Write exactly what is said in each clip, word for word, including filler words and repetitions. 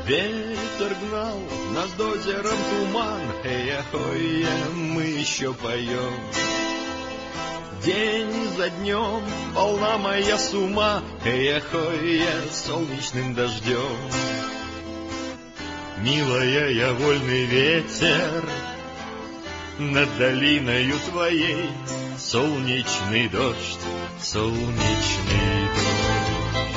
Ветер гнал над озером туман, эй-охой, мы еще поем. День за днем волна моя с ума, эй-охой, солнечным дождем. Милая, я вольный ветер над долиною твоей, солнечный дождь, солнечный дождь.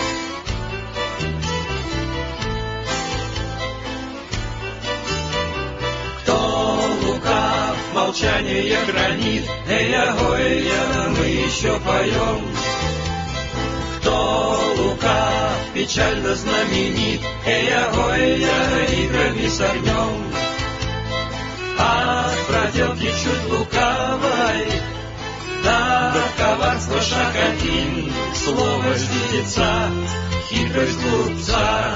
Молчание хранит, эй-охой, мы еще поем. Кто лука печально знаменит, эй-охой, играми с огнем. От проделки чуть лукавой до коварства шаг один, слово ждеца, хитрость глупца.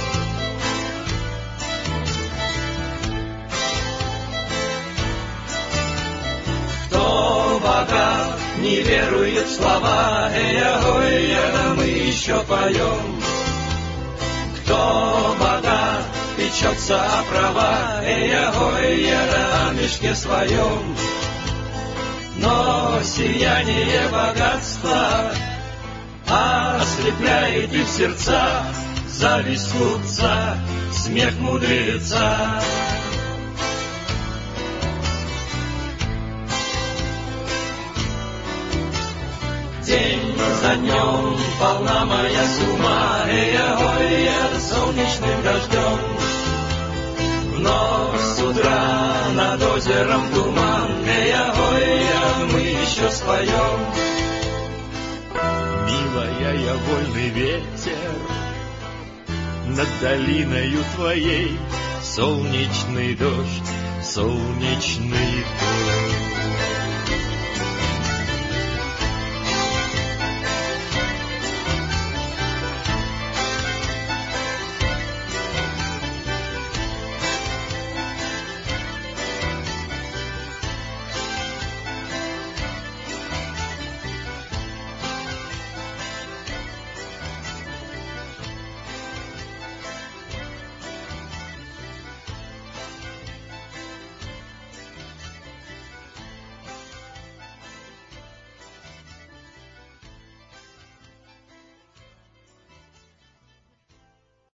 Не верует в слова, эй-охой, мы еще поем. Кто богат, печется о права, эй-охой, о мешке своем. Но сияние богатства ослепляет их сердца, зависть глупца, смех мудреца. День за днем полна моя с ума, эй-охой, солнечным дождем. Вновь с утра над озером туман, эй-охой, мы еще споем. Милая, я вольный ветер над долиною твоей, солнечный дождь, солнечный дождь.